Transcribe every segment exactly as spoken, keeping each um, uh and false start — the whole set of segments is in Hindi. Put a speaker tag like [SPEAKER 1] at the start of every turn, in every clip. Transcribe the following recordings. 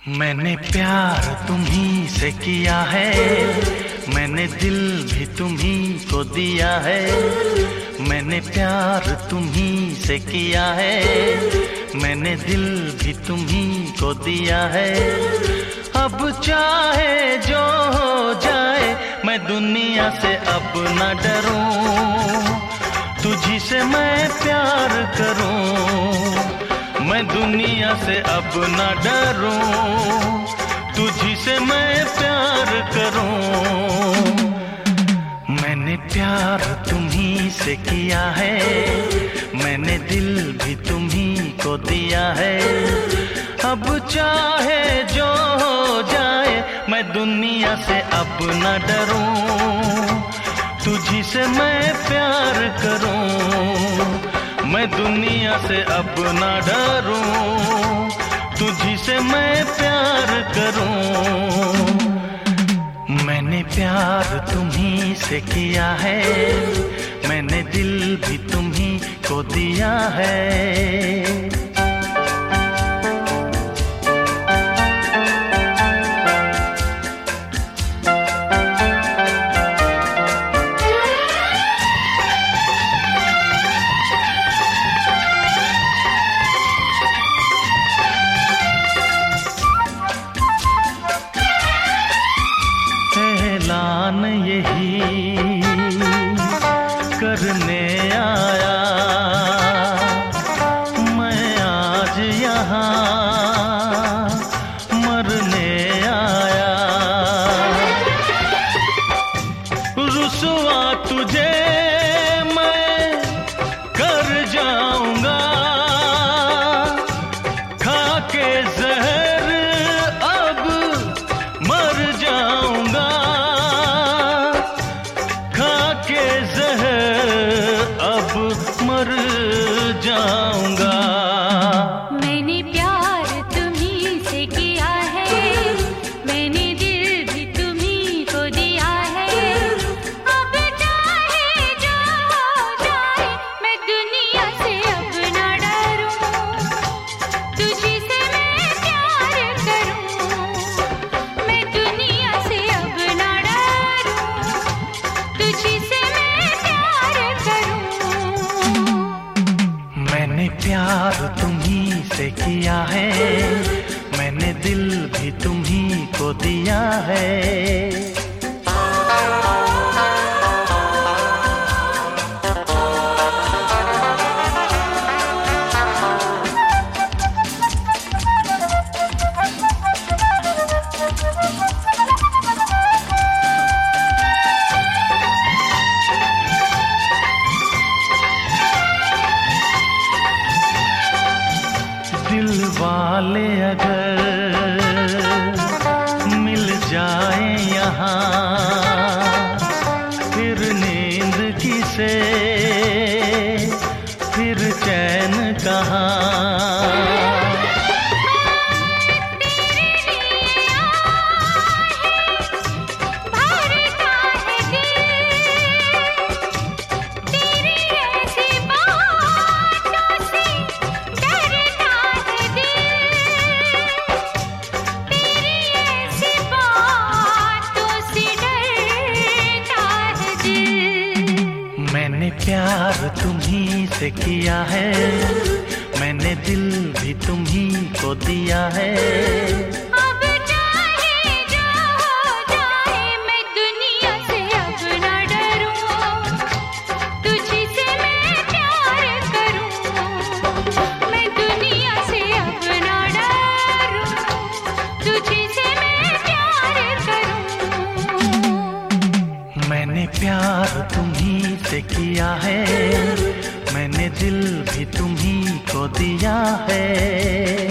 [SPEAKER 1] मैंने प्यार तुम्ही से किया है, मैंने दिल भी तुम्ही को दिया है। मैंने प्यार तुम्ही से किया है, मैंने दिल भी तुम्ही को दिया है। अब चाहे जो हो जाए मैं दुनिया से अब न डरूं, तुझी से मैं प्यार करूं। मैं दुनिया से अब न डरूं, तुझी से मैं प्यार करूं। मैंने प्यार तुम्ही से किया है, मैंने दिल भी तुम्ही को दिया है। अब चाहे जो हो जाए मैं दुनिया से अब न डरूं, तुझी से मैं प्यार करूं। मैं दुनिया से अब न डरूं, तुझी से मैं प्यार करूं। मैंने प्यार तुम्ही से किया है, मैंने दिल भी तुम्ही को दिया है। ऐलान यही करने आया मैं आज यहाँ, मरने आया। रुसवा तुझे मैं कर जाऊंगा, खा के जहर अब मर जाऊंगा। के ज़हर अब मर जाऊंगा।
[SPEAKER 2] मैंने प्यार तुम्ही से किया है, मैंने दिल भी तुम्ही को दिया है। अब चाहे जो हो जाए मैं दुनिया से अब न डरूं, तुझी से मैं प्यार करूं। मैं दुनिया से अब न डरूं, तुझी से
[SPEAKER 1] मैंने प्यार तुम्ही से किया है, मैंने दिल भी तुम्ही को दिया है। दिल वाले अगर मिल जाए यहाँ, फिर नींद किसे, फिर चैन कहाँ। मैंने प्यार तुम्ही से किया है, मैंने दिल भी तुम्ही को दिया है।
[SPEAKER 2] अब चाहे जो हो जाए मैं दुनिया से अब न डरूं, तुझी से मैं प्यार करूं। मैं दुनिया से अब न डरूं, तुझी से मैं प्यार करूं।
[SPEAKER 1] मैंने प्यार तुम्ही से किया है, मैंने दिल भी तुम्ही को दिया है।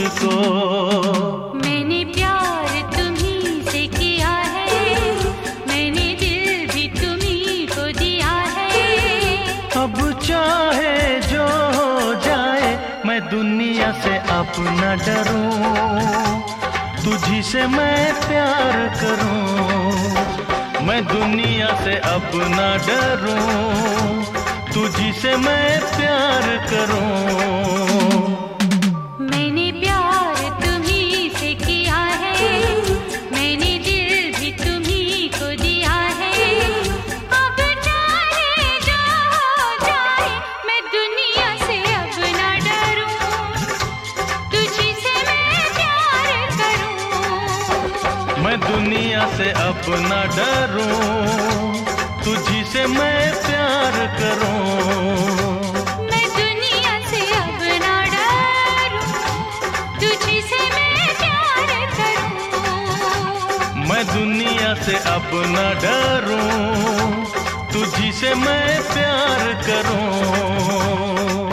[SPEAKER 1] को।
[SPEAKER 2] मैंने प्यार तुम्ही से किया है, मैंने दिल भी तुम्ही को दिया है।
[SPEAKER 1] अब चाहे जो हो जाए मैं दुनिया से अब न डरूं, तुझी से मैं प्यार करूं। मैं दुनिया से अब न डरूं, तुझी से मैं प्यार करूं।
[SPEAKER 2] मैंने प्यार तुम्ही से किया है, मैंने दिल भी तुम्ही को दिया है। अब चाहे जो हो जाए मैं दुनिया से अब न डरूं, तुझी से मैं प्यार करूं।
[SPEAKER 1] मैं दुनिया से अब न डरूं, तुझी से मैं प्यार करूं।
[SPEAKER 2] मैं दुनिया से अब न डरूं, तुझी से मैं प्यार करूं।
[SPEAKER 1] मैं दुनिया से अब न डरूं, तुझी से मैं प्यार करूं।